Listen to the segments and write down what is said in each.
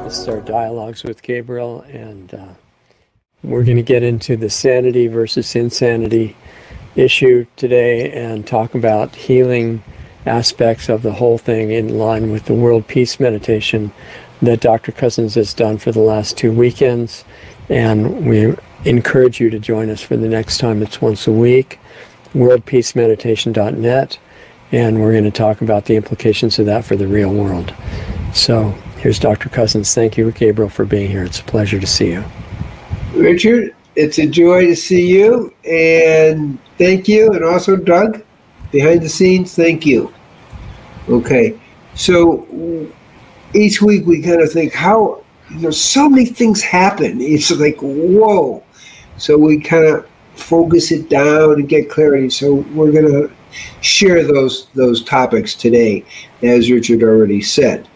This is our Dialogues with Gabriel, and we're going to get into the sanity versus insanity issue today and talk about healing aspects of the whole thing in line with the World Peace Meditation that Dr. Cousens has done for the last 2 weekends. And we encourage you to join us for the next time. It's once a week, worldpeacemeditation.net, and we're going to talk about the implications of that for the real world. So here's Dr. Cousens. Thank you, Gabriel, for being here. It's a pleasure to see you. Richard, it's a joy to see you, and thank you. And also, Doug, behind the scenes, thank you. Okay, so each week we kind of think how, so many things happen. It's like, whoa. So we kind of focus it down and get clarity. So we're going to share those topics today, as Richard already said.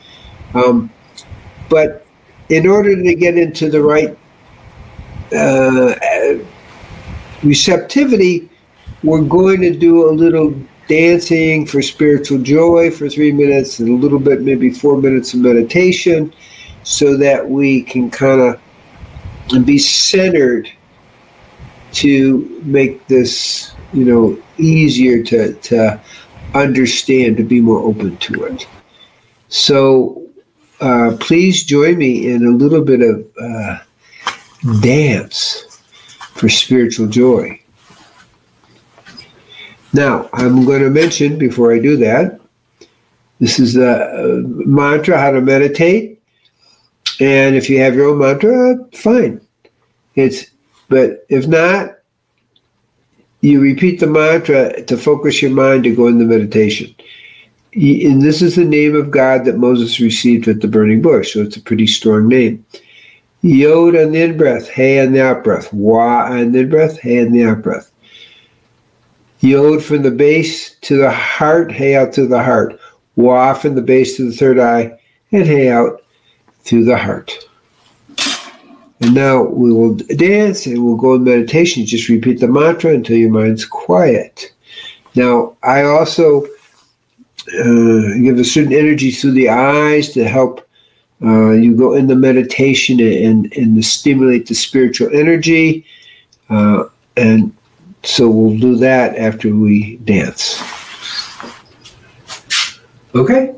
But in order to get into the right receptivity, we're going to do a little dancing for spiritual joy for 3 minutes and a little bit, maybe 4 minutes of meditation, so that we can kind of be centered to make this, easier to understand, to be more open to it. So please join me in a little bit of dance for spiritual joy. Now, I'm going to mention, before I do that, this is the mantra, how to meditate. And if you have your own mantra, fine. But if not, you repeat the mantra to focus your mind to go into meditation. And this is the name of God that Moses received at the burning bush, so it's a pretty strong name. Yod on the in-breath, Hey on the out-breath, Wah on the in-breath, Hey on the out-breath. Yod from the base to the heart, Hey out to the heart. Wah from the base to the third eye, and Hey out through the heart. And now we will dance and we'll go in meditation. Just repeat the mantra until your mind's quiet. Now, I also give a certain energy through the eyes to help you go into meditation and to stimulate the spiritual energy. And so we'll do that after we dance. Okay?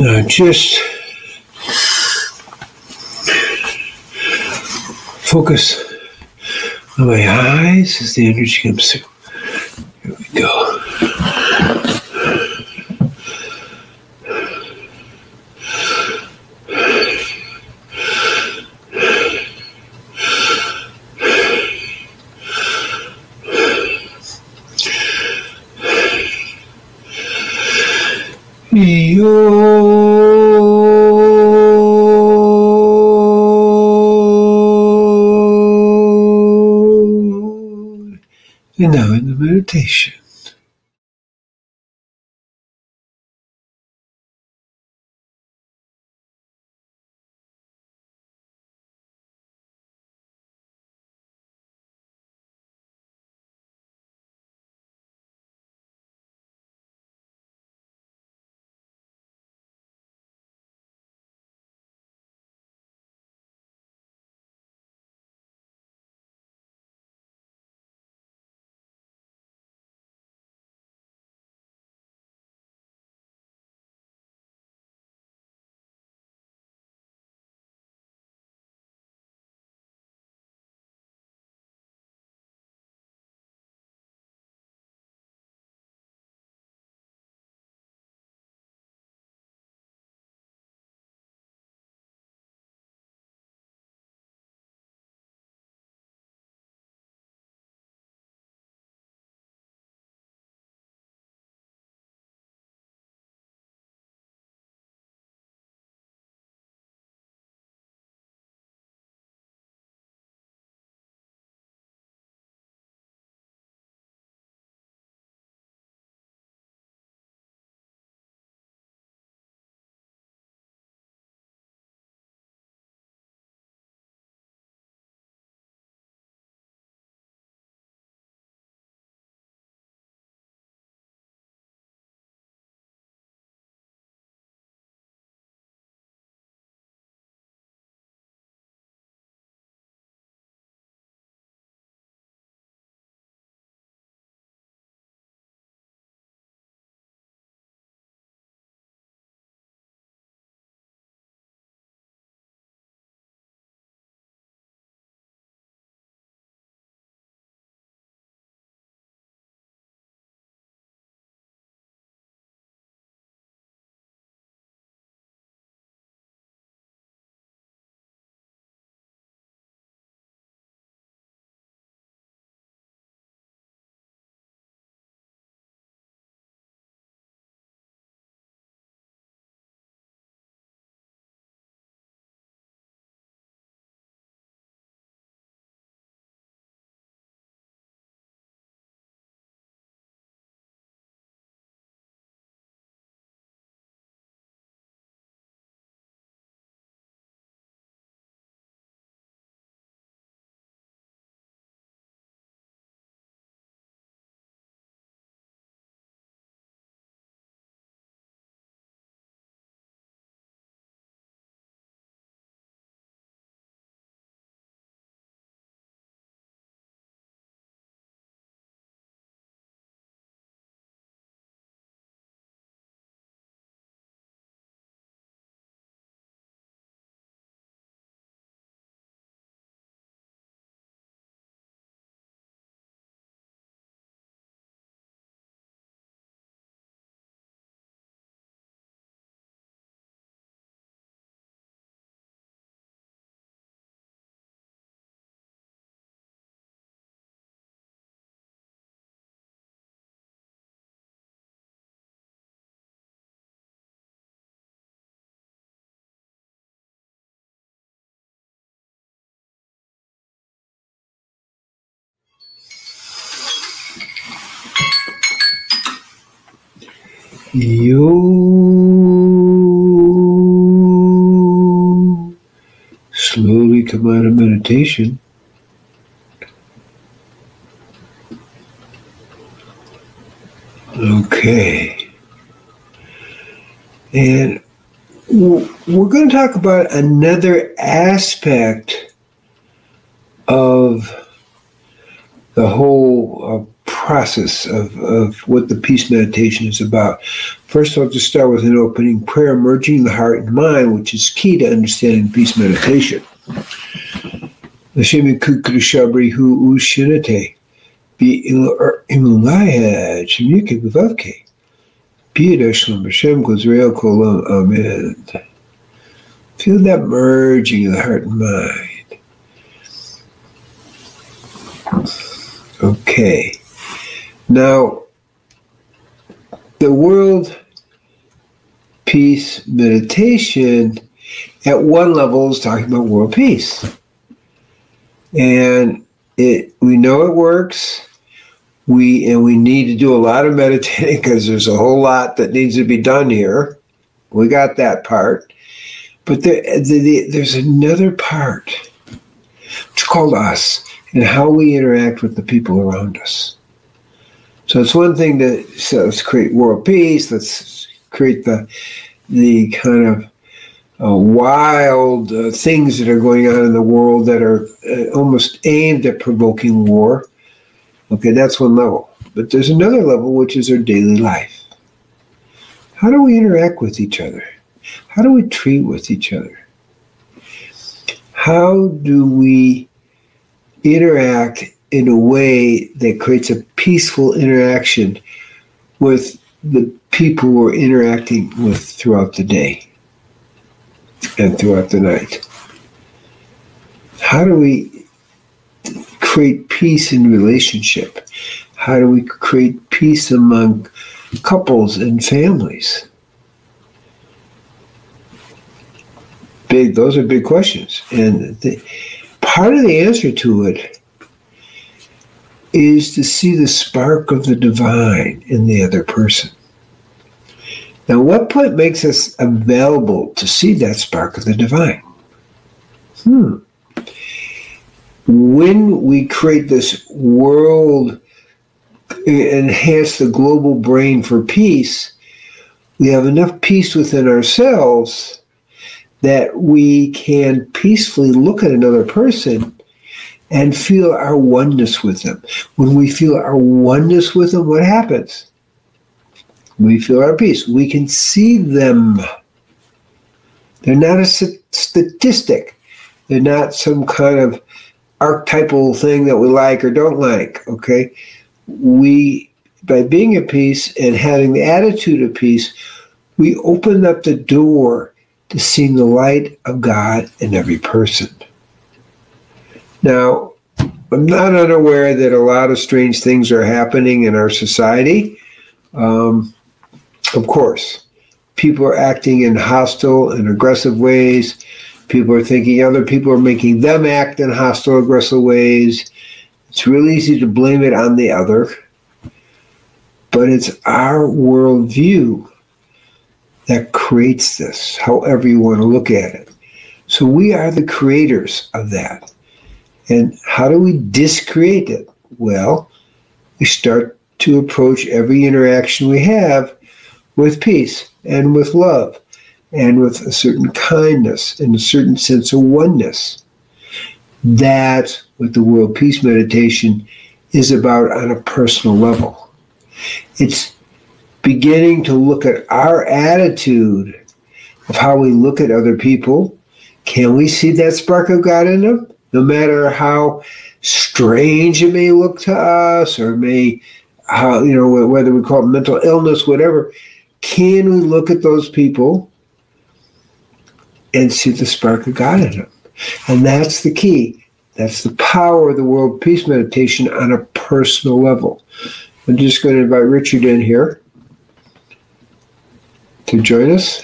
Just focus on my eyes as the energy comes through. Here we go. And now in the meditation. You slowly come out of meditation. Okay. And we're going to talk about another aspect of the whole process of what the peace meditation is about. First, I'll just start with an opening prayer, merging the heart and mind, which is key to understanding peace meditation. Hashem Kukrishabri Hu Ushinate, Be Imulaya, Chimike Bivavke, Piedashlam Hashem Gozrael Kolam, Amen. Feel that merging of the heart and mind. Okay. Now, the world peace meditation at one level is talking about world peace. And we know it works. We need to do a lot of meditating because there's a whole lot that needs to be done here. We got that part. But there's another part. It's called us and how we interact with the people around us. So it's one thing to let's create world peace. Let's create the kind of wild things that are going on in the world that are almost aimed at provoking war. Okay, that's one level. But there's another level, which is our daily life. How do we interact with each other? How do we treat with each other? How do we interact in a way that creates a peaceful interaction with the people we're interacting with throughout the day and throughout the night? How do we create peace in relationship? How do we create peace among couples and families? Those are big questions. And part of the answer to it is to see the spark of the divine in the other person. Now, what point makes us available to see that spark of the divine? When we create this world, enhance the global brain for peace, we have enough peace within ourselves that we can peacefully look at another person and feel our oneness with them. When we feel our oneness with them, what happens? We feel our peace. We can see them. They're not a statistic. They're not some kind of archetypal thing that we like or don't like, okay? By being at peace and having the attitude of peace, we open up the door to seeing the light of God in every person. Now, I'm not unaware that a lot of strange things are happening in our society. Of course, people are acting in hostile and aggressive ways. People are thinking other people are making them act in hostile, aggressive ways. It's really easy to blame it on the other. But it's our worldview that creates this, however you want to look at it. So we are the creators of that. And how do we discreate it? Well, we start to approach every interaction we have with peace and with love and with a certain kindness and a certain sense of oneness. That's what the World Peace Meditation is about on a personal level. It's beginning to look at our attitude of how we look at other people. Can we see that spark of God in them? No matter how strange it may look to us or whether we call it mental illness, whatever, can we look at those people and see the spark of God in them? And that's the key. That's the power of the World Peace Meditation on a personal level. I'm just going to invite Richard in here to join us.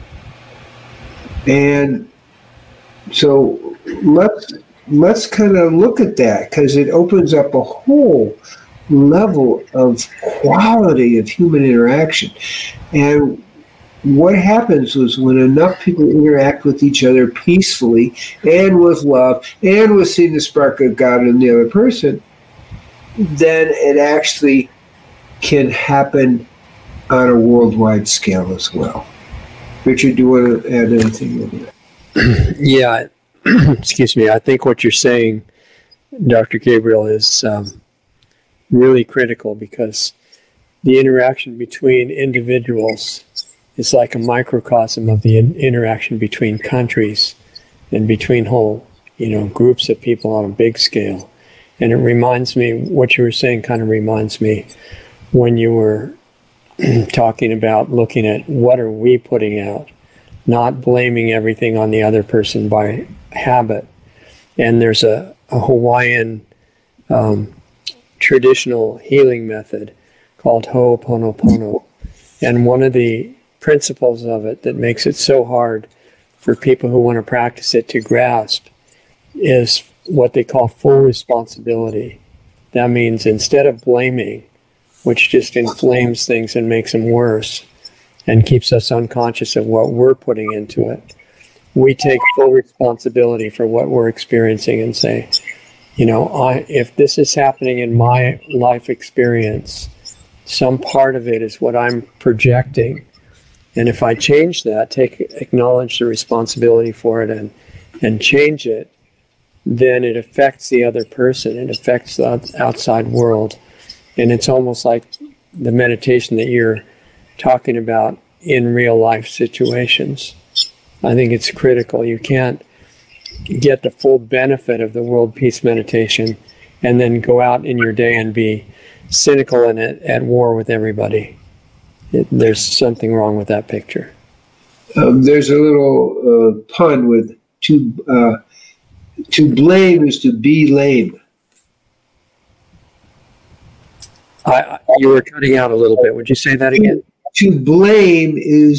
And so let's kind of look at that, because it opens up a whole level of quality of human interaction. And what happens is when enough people interact with each other peacefully and with love and with seeing the spark of God in the other person, then it actually can happen on a worldwide scale as well. Richard, do you want to add anything to that? Yeah, excuse me. I think what you're saying, Dr. Gabriel, is really critical, because the interaction between individuals is like a microcosm of the interaction between countries and between whole, groups of people on a big scale. And it reminds me, what you were saying kind of reminds me when you were talking about looking at what are we putting out, not blaming everything on the other person by habit. And there's a Hawaiian traditional healing method called Ho'oponopono. And one of the principles of it that makes it so hard for people who want to practice it to grasp is what they call full responsibility. That means instead of blaming, which just inflames things and makes them worse and keeps us unconscious of what we're putting into it, we take full responsibility for what we're experiencing and say, if this is happening in my life experience, some part of it is what I'm projecting. And if I change that, acknowledge the responsibility for it and change it, then it affects the other person. It affects the outside world. And it's almost like the meditation that you're talking about in real life situations. I think it's critical. You can't get the full benefit of the world peace meditation and then go out in your day and be cynical and at war with everybody. There's something wrong with that picture. There's a little pun with to blame is to be lame. You were cutting out a little bit. Would you say that again? To blame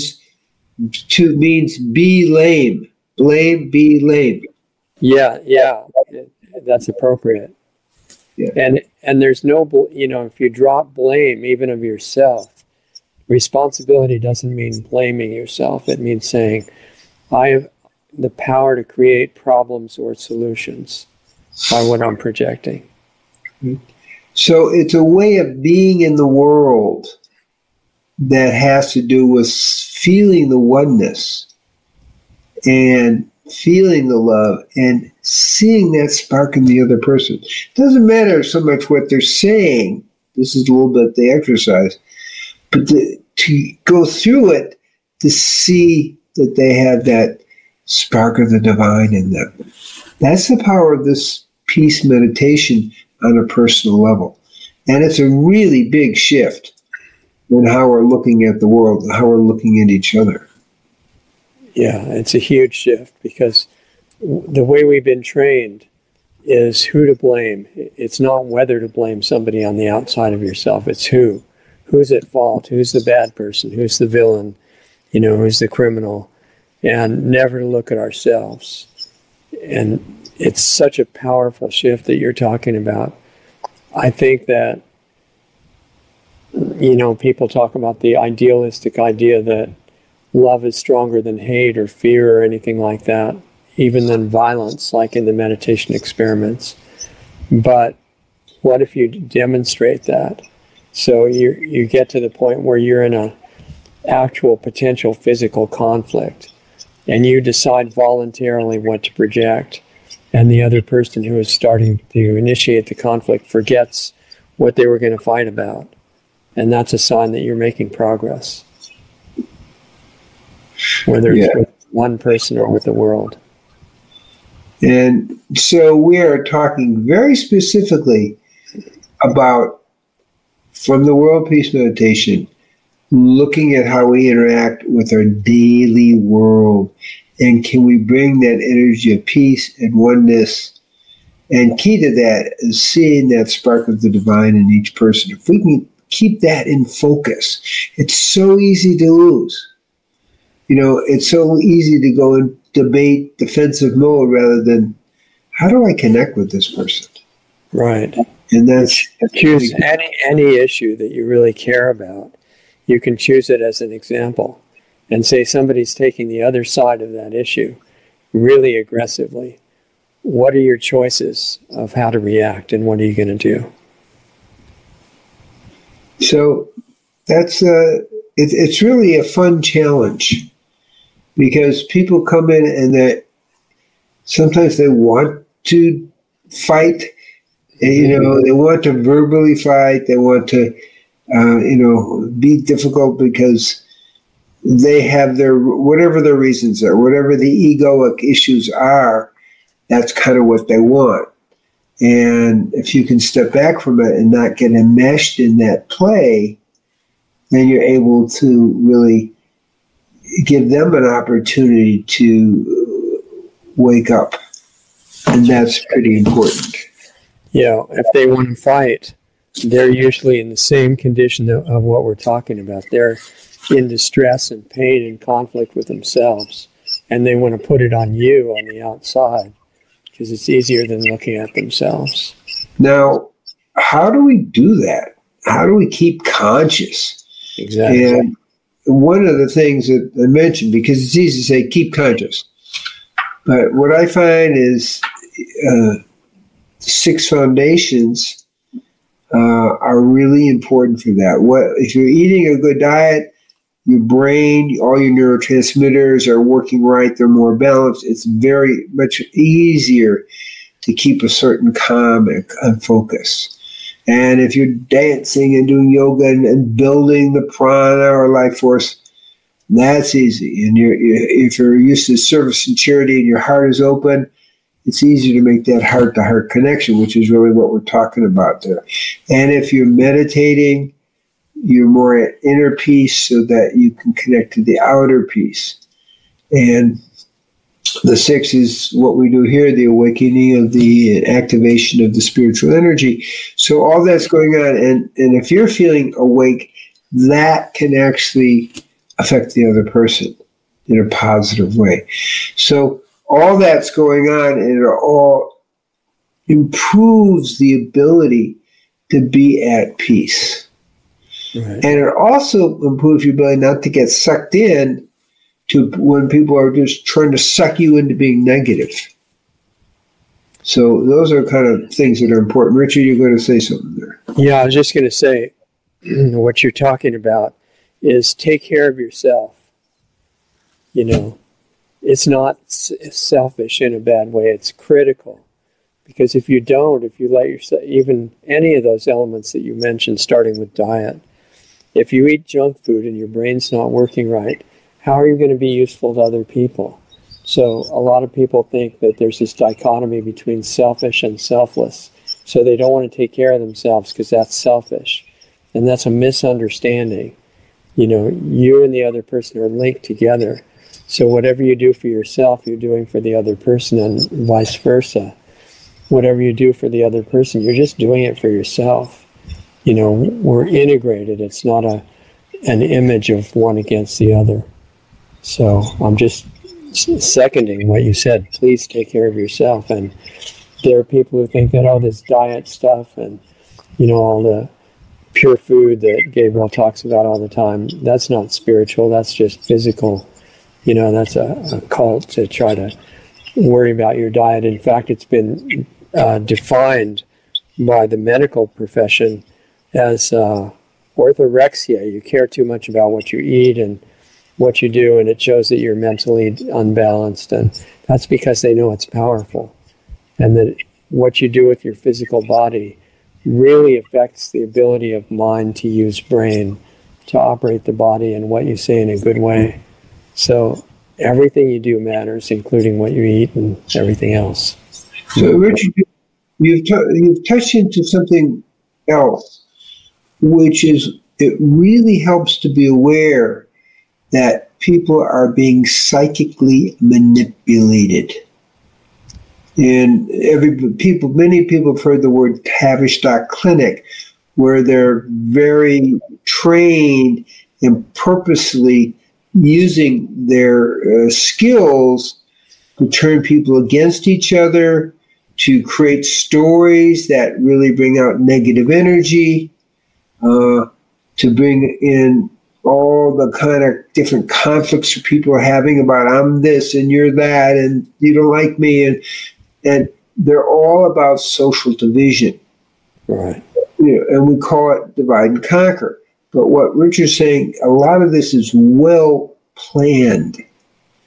means be lame. Blame, be lame. Yeah, that's appropriate. Yeah. And there's no, if you drop blame, even of yourself, responsibility doesn't mean blaming yourself. It means saying, I have the power to create problems or solutions by what I'm projecting. So it's a way of being in the world that has to do with feeling the oneness and feeling the love and seeing that spark in the other person. It doesn't matter so much what they're saying. This is a little bit the exercise. But to go through it, to see that they have that spark of the divine in them. That's the power of this peace meditation on a personal level. And it's a really big shift in how we're looking at the world, how we're looking at each other. Yeah, it's a huge shift, because the way we've been trained is who to blame. It's not whether to blame somebody on the outside of yourself. It's who. Who's at fault? Who's the bad person? Who's the villain? Who's the criminal? And never to look at ourselves. And it's such a powerful shift that you're talking about. I think that, people talk about the idealistic idea that love is stronger than hate or fear or anything like that, even than violence, like in the meditation experiments. But what if you demonstrate that? So you get to the point where you're in a actual potential physical conflict, and you decide voluntarily what to project, and the other person who is starting to initiate the conflict forgets what they were going to fight about. And that's a sign that you're making progress, whether it's with one person or with the world. And so we are talking very specifically about, from the World Peace Meditation, looking at how we interact with our daily world, and can we bring that energy of peace and oneness. And key to that is seeing that spark of the divine in each person. If we can keep that in focus, it's so easy to lose. It's so easy to go in debate defensive mode rather than, how do I connect with this person? Right. And that's choose any issue that you really care about. You can choose it as an example and say somebody's taking the other side of that issue really aggressively. What are your choices of how to react, and what are you going to do? So that's it's really a fun challenge, because people come in and sometimes they want to fight, They want to verbally fight. They want to, be difficult because they have whatever their reasons are, whatever the egoic issues are, that's kind of what they want. And if you can step back from it and not get enmeshed in that play, then you're able to really give them an opportunity to wake up. And that's pretty important. Yeah, if they want to fight, they're usually in the same condition of what we're talking about. They're in distress and pain and conflict with themselves, and they want to put it on you on the outside because it's easier than looking at themselves. Now, how do we do that? How do we keep conscious? Exactly. And one of the things that I mentioned, because it's easy to say keep conscious, but what I find is 6 foundations are really important for that. If you're eating a good diet, your brain, all your neurotransmitters are working right, they're more balanced. It's very much easier to keep a certain calm and focus. And if you're dancing and doing yoga and building the prana or life force, that's easy. And if you're used to service and charity and your heart is open, it's easy to make that heart-to-heart connection, which is really what we're talking about there. And if you're meditating, you're more at inner peace so that you can connect to the outer peace. And the 6 is what we do here, the awakening of the activation of the spiritual energy. So all that's going on. And if you're feeling awake, that can actually affect the other person in a positive way. So all that's going on, and it all improves the ability to be at peace. Right. And it also improves your ability not to get sucked in to when people are just trying to suck you into being negative. So those are kind of things that are important. Richard, you're going to say something there. Yeah, I was just going to say, what you're talking about is take care of yourself. It's not selfish in a bad way. It's critical. Because if you let yourself, even any of those elements that you mentioned, starting with diet, if you eat junk food and your brain's not working right, how are you going to be useful to other people? So a lot of people think that there's this dichotomy between selfish and selfless. So they don't want to take care of themselves because that's selfish. And that's a misunderstanding. You and the other person are linked together. So whatever you do for yourself, you're doing for the other person, and vice versa. Whatever you do for the other person, you're just doing it for yourself. We're integrated. It's not an image of one against the other. So I'm just seconding what you said. Please take care of yourself. And there are people who think that, this diet stuff and, all the pure food that Gabriel talks about all the time, that's not spiritual. That's just physical. That's a cult to try to worry about your diet. In fact, it's been defined by the medical profession as orthorexia. You care too much about what you eat and what you do, and it shows that you're mentally unbalanced. And that's because they know it's powerful. And that what you do with your physical body really affects the ability of mind to use brain to operate the body and what you say in a good way. So everything you do matters, including what you eat and everything else. So, Richard, you've touched into something else, which is it really helps to be aware that people are being psychically manipulated. And many people have heard the word Tavistock Clinic, where they're very trained in purposely using their skills to turn people against each other, to create stories that really bring out negative energy, to bring in all the kind of different conflicts people are having about I'm this and you're that and you don't like me, and they're all about social division. Right. And we call it divide and conquer. But what Richard's saying, a lot of this is well planned,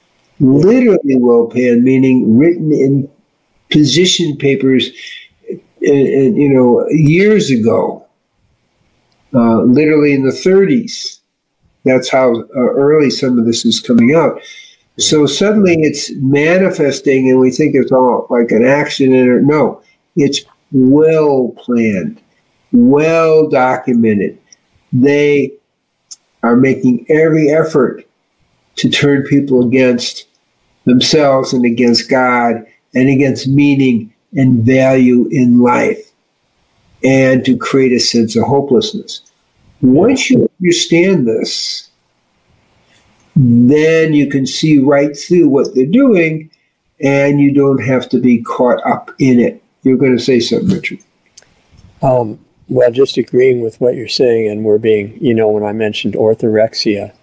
literally well planned, meaning written in position papers and you know, years ago, literally in the 30s. That's how early some of this is coming out. So suddenly it's manifesting, and we think it's all like an accident. Or no, it's well planned, well documented. They are making every effort to turn people against themselves and against God and against meaning and value in life, and to create a sense of hopelessness. Once you understand this, then you can see right through what they're doing, and you don't have to be caught up in it. You're going to say something, Richard. Well, just agreeing with what you're saying, and we're being, you know, when I mentioned orthorexia,